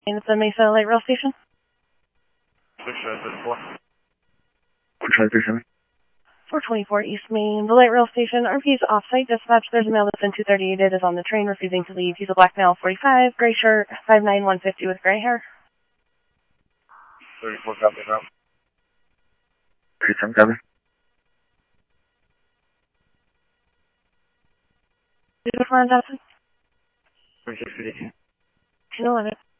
It's the Mesa Light Rail Station. 424 East Main, the Light Rail Station. RP's off-site dispatch. There's a male that's in 238. It is on the train, refusing to leave. He's a black male, 45, gray shirt, 5'9", 150 with gray hair. 34 copy, route. 37 copy. Uniform Johnson. 3650. 1011.